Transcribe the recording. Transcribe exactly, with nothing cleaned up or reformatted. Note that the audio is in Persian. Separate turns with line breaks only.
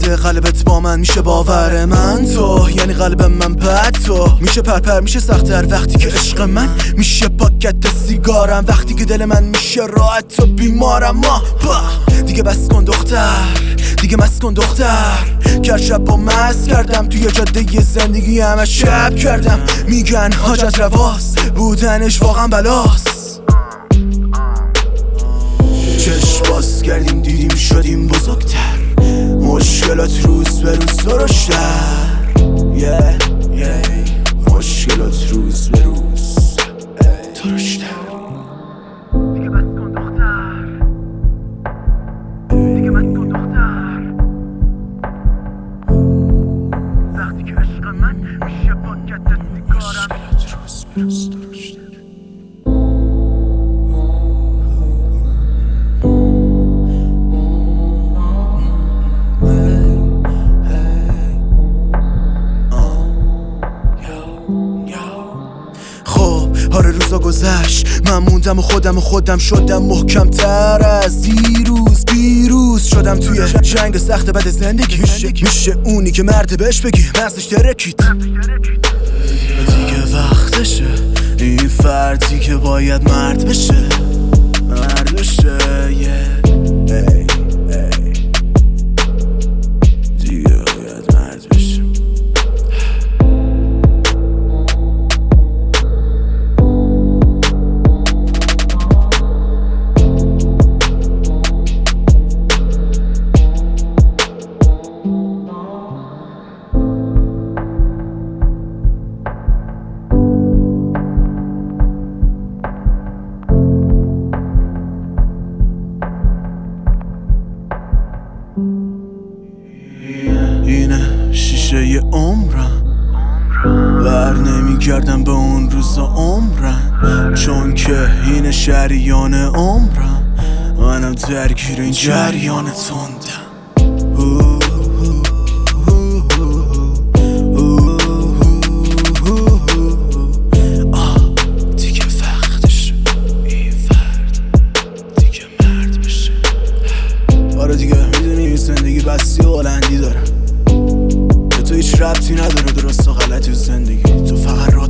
درد قلبت با من میشه باور من تو، یعنی قلب من بد تو میشه پرپر میشه سخت‌تر وقتی که عشق من میشه پاکت سیگارم، وقتی که دل من میشه راحت تو بیمارم. ما دیگه بس کن دختر، دیگه مست کن دختر، که شب با مست کردم توی جاده زندگی همه شب کردم. میگن حاجت رواست بودنش واقعا بلاست. چشم باز کردیم دیدیم شدیم بزرگتر، مشکلات روز به روز درشتر. yeah, yeah. مشکلات روز به روز درشتر. دیگه بس کن دختر، دیگه بس کن دختر، وقتی که عشق من میشه پاکت سیگارم. مشکلات روز به روز درشتر. آره روزا گذشت من موندم و خودم و خودم شدم محکم تر از دیروز. بیروز شدم توی جنگ سخت بد زندگی. میشه, میشه اونی که مرد بهش بگی مغزش ترکید. دیگه وقتشه این فردی که باید مرد بشه، مرد بشه. yeah. hey, hey. دیگه باید مرد بشه. اینه شیشه ی عمرم، بر نمیگردم به اون روزا عمرم، چون که اینه شریان عمرم، منم درگیر این جریان تندم. دیگه وقتش این فرد دیگه مرد بشه. آره دیگه میدونی زندگی بسی و هلندی داره، به تو هیچ ربطی نداره درست و غلطی و زندگی، تو فقط